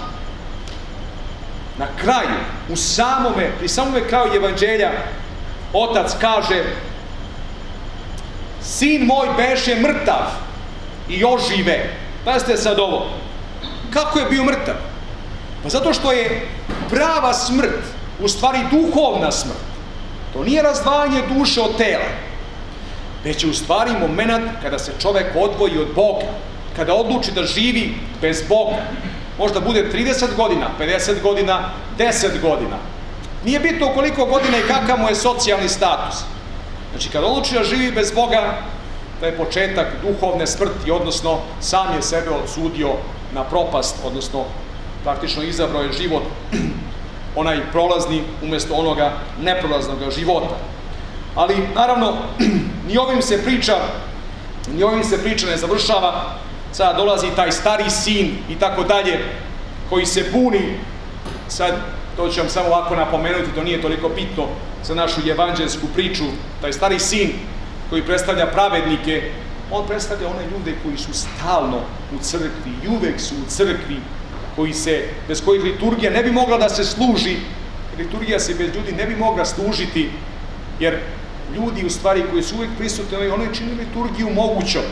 Na kraju, u samome, pri samome kraju evanđelja, otac kaže: sin moj beše mrtav i ožive. Pazite sad ovo. Kako je bio mrtav? Pa zato što je prava smrt, u stvari duhovna smrt. To nije razdvajanje duše od tela, već je u stvari moment kada se čovjek odvoji od Boga, kada odluči da živi bez Boga. Možda bude trideset godina, pedeset godina, deset godina. Nije bitno koliko godina i kakav mu je socijalni status. Znači, kada odluči da živi bez Boga, to je početak duhovne smrti, odnosno sam je sebe odsudio na propast, odnosno praktično izabrao je život onaj prolazni umjesto onoga neprolaznog života. Ali naravno ni ovim se priča ni ovim se priča ne završava. Sada dolazi taj stari sin i tako dalje koji se buni. Sad to ću vam samo ovako napomenuti, to nije toliko bitno za našu evanđelsku priču. Taj stari sin koji predstavlja pravednike, on predstavlja one ljude koji su stalno u crkvi i uvek su u crkvi, koji se, bez kojih liturgija ne bi mogla da se služi. Liturgija se bez ljudi ne bi mogla služiti, jer ljudi u stvari koji su uvek prisutni, oni čini liturgiju mogućom.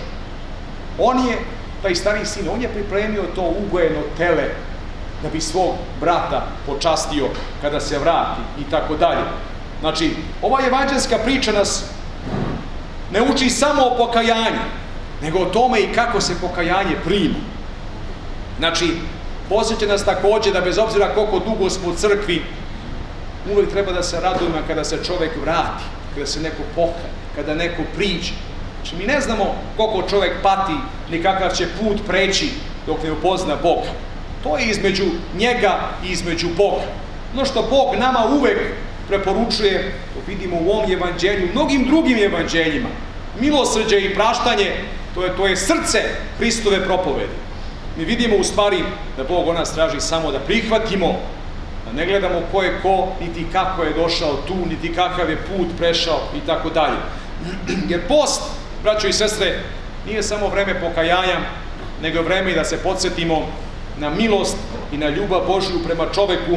On je, taj stari sin, on je pripremio to ugojeno tele da bi svog brata počastio kada se vrati i tako dalje. Znači, ova evanđelska priča nas ne uči samo o pokajanju, nego o tome i kako se pokajanje prima. Znači, posjeća nas također da bez obzira koliko dugo smo u crkvi, uvek treba da se radujemo kada se čovjek vrati, kada se neko pokaje, kada neko priđe. Znači, mi ne znamo koliko čovjek pati, ni kakav će put preći dok ne upozna Boga. To je između njega i između Boga. Ono što Bog nama uvek preporučuje, to vidimo u ovom evanđelju, mnogim drugim evanđeljima, milosrđe i praštanje, to je, to je srce Hristove propovedi. Mi vidimo u stvari da Bog od nas traži samo da prihvatimo, da ne gledamo ko je ko, niti kako je došao tu, niti kakav je put prešao i tako dalje. Jer post, braćo i sestre, nije samo vreme pokajanja, nego vreme i da se podsjetimo na milost i na ljubav Božju prema čoveku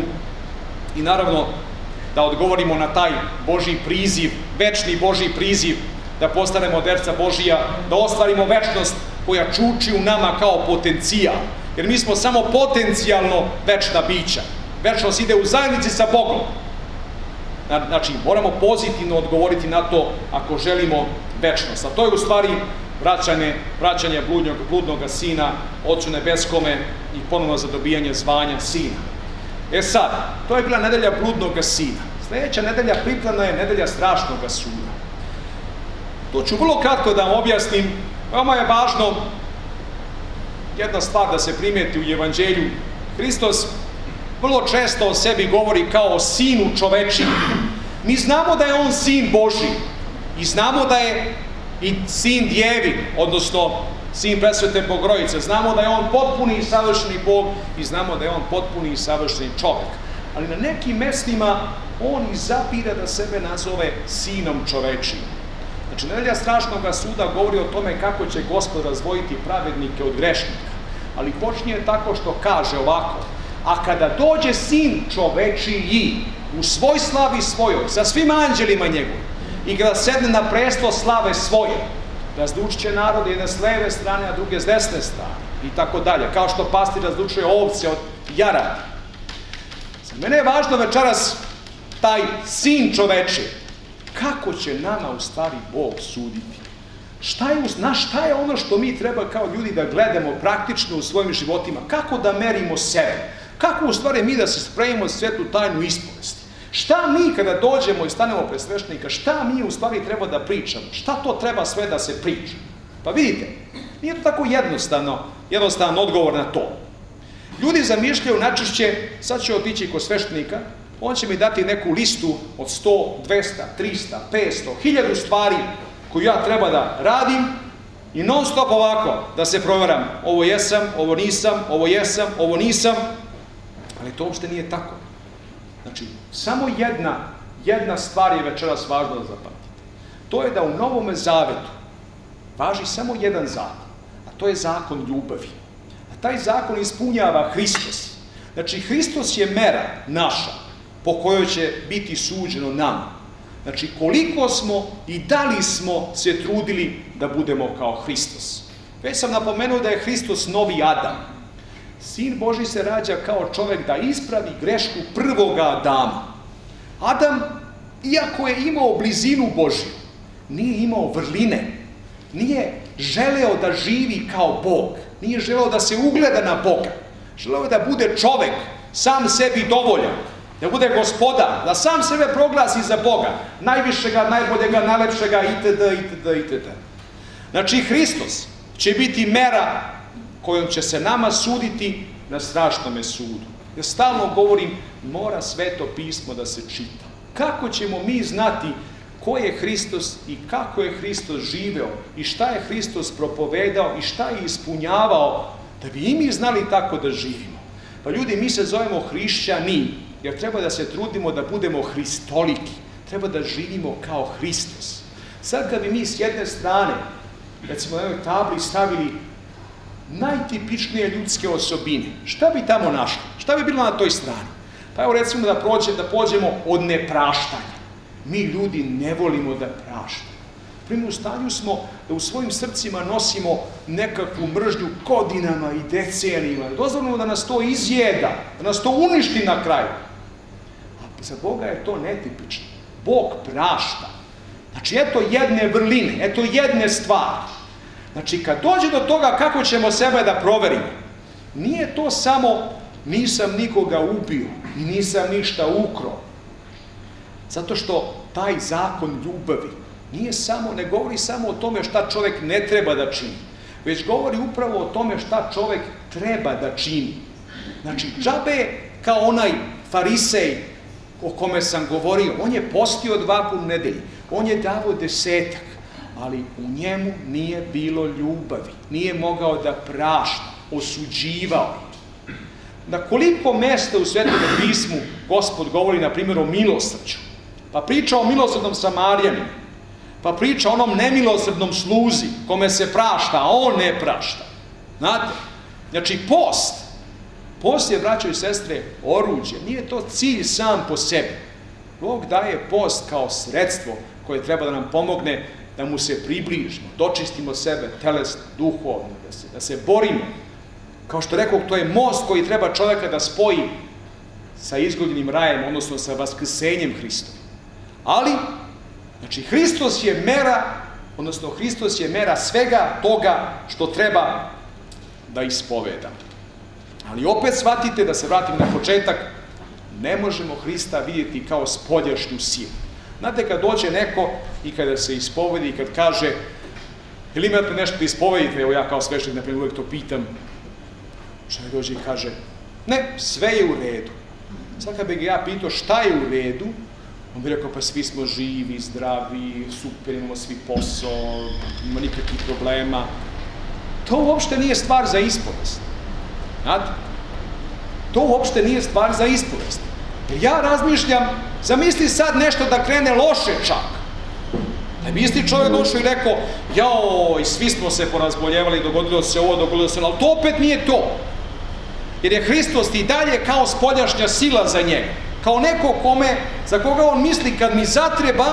i naravno da odgovorimo na taj Božji priziv, večni Božji priziv, da postanemo deca Božija, da ostvarimo večnost koja čuči u nama kao potencijal. Jer mi smo samo potencijalno večna bića. Večnost ide u zajednici sa Bogom. Znači, moramo pozitivno odgovoriti na to ako želimo večnost. A to je u stvari vraćanje, vraćanje bludnog, bludnog sina Ocu nebeskome i ponovno zadobijanje zvanja sina. E sad, to je bila nedelja bludnog sina. Sljedeća nedelja pripremna je nedelja strašnog suda. To ću vrlo kratko da vam objasnim. Veoma je važno jedna stvar da se primijeti u evanđelju. Hristos vrlo često o sebi govori kao o sinu čovečiji. Mi znamo da je on sin Božji i znamo da je i sin djevi, odnosno sin presvete Bogorodice. Znamo da je on potpuni i savršeni Bog i znamo da je on potpuni i savršeni čovjek. Ali na nekim mestima on izabira da sebe nazove sinom čovečijim. Znači, nedelja strašnog suda govori o tome kako će Gospod razdvojiti pravednike od grešnika. Ali počinje tako što kaže ovako: a kada dođe sin čovečiji u svoj slavi svojoj, sa svim anđelima njegovim, i kada sedne na presto slave svoje, razlučiće narod jedne s leve strane, a druge s desne strane, i tako dalje, kao što pastir razlučuje ovce od jaradi. Za mene je važno večeras taj sin čoveči. Kako će nama u stvari Bog suditi? Šta je, na šta je ono što mi treba kao ljudi da gledamo praktično u svojim životima? Kako da merimo sebe? Kako u stvari mi da se spremimo svetu tajnu ispovesti? Šta mi kada dođemo i stanemo pred sveštenika, šta mi u stvari treba da pričamo? Šta to treba sve da se priča? Pa vidite, nije to tako jednostavno, jednostavan odgovor na to. Ljudi zamišljaju najčešće, sad ću otići kod sveštenika, on će mi dati neku listu od sto, dvesta, trista, petsto, hiljadu stvari koju ja treba da radim i non stop ovako da se provjeram. Ovo jesam, ovo nisam, ovo jesam, ovo nisam, ali to uopšte nije tako. Znači, samo jedna, jedna stvar je večeras važno da zapamtite. To je da u Novome Zavetu važi samo jedan zakon, a to je zakon ljubavi. A taj zakon ispunjava Hristos. Znači, Hristos je mera naša po kojoj će biti suđeno nama. Znači, koliko smo i da li smo se trudili da budemo kao Hristos. Već sam napomenuo da je Hristos novi Adam. Sin Božji se rađa kao čovjek da ispravi grešku prvoga Adama. Adam, iako je imao blizinu Božju, nije imao vrline, nije želeo da živi kao Bog, nije želeo da se ugleda na Boga, želeo da bude čovjek, sam sebi dovoljan, da bude gospodar, da sam sebe proglasi za Boga, najvišega, najboljega, najlepšega, itd., itd., itd. Znači, Hristos će biti mera kojom će se nama suditi na strašnome sudu. Ja stalno govorim, mora Sveto pismo da se čita. Kako ćemo mi znati ko je Hristos i kako je Hristos živeo i šta je Hristos propovedao i šta je ispunjavao, da bi i mi znali tako da živimo. Pa ljudi, mi se zovemo hrišćani, jer treba da se trudimo da budemo hristoliki, treba da živimo kao Hristos. Sad kad bi mi s jedne strane, recimo na ovoj tabli stavili najtipičnije ljudske osobine, šta bi tamo našli? Šta bi bilo na toj strani? Pa evo recimo da, prođe, da pođemo od nepraštanja. Mi ljudi ne volimo da praštamo. Primjer, u stanju smo da u svojim srcima nosimo nekakvu mržnju godinama i decenijima. Dozvoljeno da nas to izjeda, da nas to uništi na kraju. A za Boga je to netipično. Bog prašta. Znači, eto jedne vrline, eto jedne stvari. Znači, kad dođe do toga kako ćemo sebe da proverimo, nije to samo nisam nikoga ubio i nisam ništa ukrao. Zato što taj zakon ljubavi nije samo, ne govori samo o tome šta čovjek ne treba da čini, već govori upravo o tome šta čovjek treba da čini. Znači, džabe kao onaj farisej o kome sam govorio, on je postio dva put u nedelji, on je davo desetak, ali u njemu nije bilo ljubavi, nije mogao da prašta, osuđivao. Na koliko mesta u Svetom pismu Gospod govori, na primjer, o milosrđu, pa priča o milosrdnom Samarjaninu, pa priča o onom nemilosrdnom sluzi kome se prašta, a on ne prašta. Znate? Znači, post, post je, braćo i sestre, oruđe, nije to cilj sam po sebi. Bog daje post kao sredstvo koje treba da nam pomogne da mu se približimo, dočistimo sebe telesno, duhovno, da se, da se borimo. Kao što rekao, to je most koji treba čovjeka da spoji sa izgubljenim rajem, odnosno sa vaskrsenjem Hristovim. Ali, znači, Hristos je mera, odnosno Hristos je mera svega toga što treba da ispovedamo. Ali opet shvatite, da se vratim na početak, ne možemo Hrista vidjeti kao spoljašnju silu. Znate, kad dođe neko i kada se ispovedi i kad kaže, ili imate nešto da ispovedite, evo ja kao sveštenik, na primjer, uvijek to pitam, čovjek dođe i kaže, ne, sve je u redu. Sad kad bi ga ja pitao šta je u redu, on bi rekao, pa svi smo živi, zdravi, super, imamo svi posao, nema nikakvih problema. To uopšte nije stvar za ispovest. Znate? To uopšte nije stvar za ispovest. Jer ja razmišljam, zamisli sad nešto da krene loše čak. Da bi isti čovjek došao i rekao, jao, svi smo se porazboljevali, dogodilo se ovo, dogodilo se ono, ali to opet nije to. Jer je Hristos i dalje kao spoljašnja sila za njega. Kao neko kome, za koga on misli, kad mi zatreba,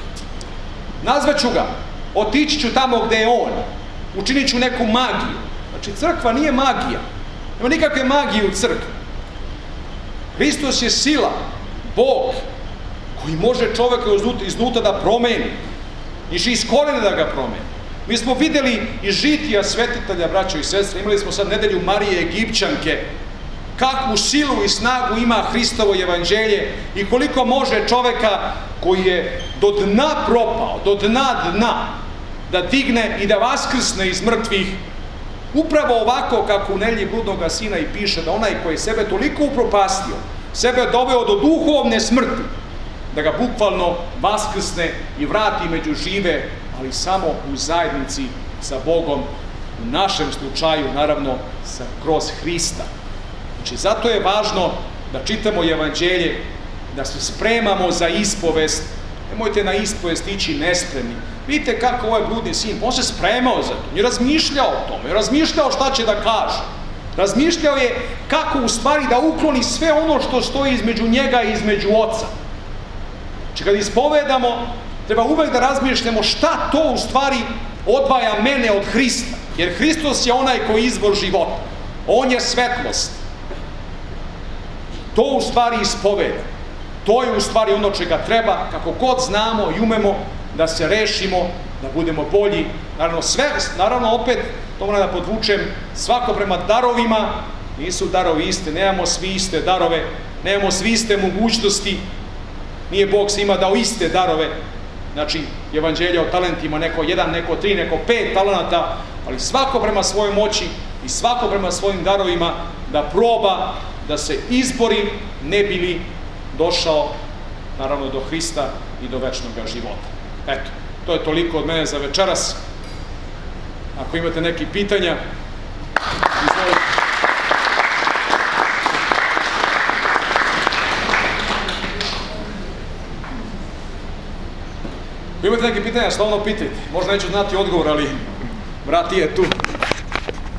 nazvaću ga, otići ću tamo gde je on, učinit ću neku magiju. Znači, crkva nije magija. Nema nikakve magije u crkvi. Hristos je sila, Bog, koji može čoveka iznutra da promeni, i iz koljena da ga promeni. Mi smo videli iz žitija svetitelja, braćo i sestre, imali smo sad nedelju Marije Egipćanke, kakvu silu i snagu ima Hristovo evanđelje i koliko može čoveka koji je do dna propao, do dna dna, da digne i da vaskrsne iz mrtvih, upravo ovako kako u nedelji bludnoga sina i piše, da onaj koji je sebe toliko upropastio, sebe doveo do duhovne smrti, da ga bukvalno vaskrsne i vrati među žive, ali samo u zajednici sa Bogom, u našem slučaju, naravno, sa, kroz Hrista. Znači, zato je važno da čitamo evanđelje, da se spremamo za ispovest. Nemojte na ispovest ići nespremni. Vidite kako ovaj bludni sin, on se spremao za to, on je razmišljao o tome, je razmišljao šta će da kaže. Razmišljao je kako u stvari da ukloni sve ono što stoji između njega i između oca. Znači, kad ispovedamo, treba uvek da razmišljamo šta to u stvari odvaja mene od Hrista. Jer Hristos je onaj koji je izvor života. On je svetlost. To u stvari ispoveda. To je u stvari ono čega treba, kako god znamo i umemo, da se rešimo, da budemo bolji. Naravno, sve, naravno opet, to moram da podvučem, svako prema darovima, nisu darovi iste, nemamo svi iste darove, nemamo svi iste mogućnosti, nije Bog svima dao iste darove. Znači, evanđelje o talentima, neko jedan, neko tri, neko pet talenata, ali svako prema svojoj moći i svako prema svojim darovima da proba da se izbori, ne bi li došao, naravno, do Hrista i do večnog života. Eto, to je toliko od mene za večeras. Ako imate neki pitanja, izvolite. Ako imate neke pitanja, slobodno pitajte. Možda neću znati odgovor, ali brat je tu.